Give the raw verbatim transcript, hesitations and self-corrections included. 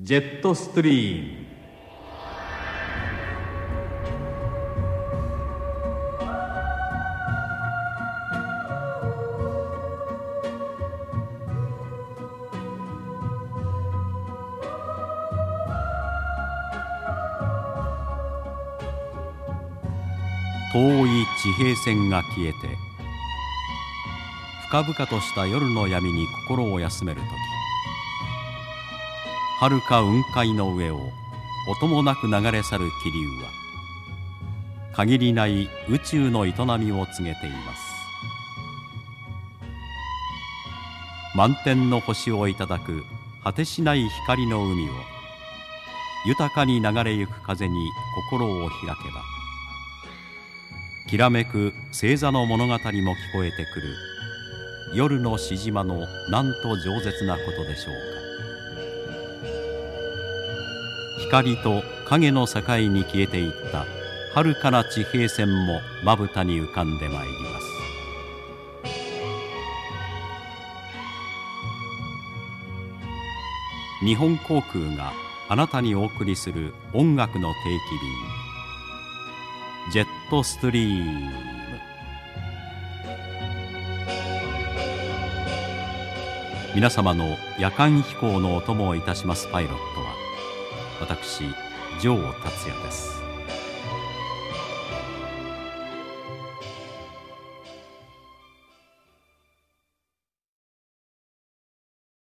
ジェットストリーム。遠い地平線が消えて深々とした夜の闇に心を休める時、遥か雲海の上を音もなく流れ去る気流は限りない宇宙の営みを告げています。満天の星をいただく果てしない光の海を豊かに流れゆく風に心を開けば、きらめく星座の物語も聞こえてくる夜のし島のなんと饒舌なことでしょうか。光と影の境に消えていった遥かな地平線もまぶたに浮かんでまいります。日本航空があなたにお送りする音楽の定期便、ジェットストリーム。皆様の夜間飛行のお供をいたしますパイロットは私、城達也です。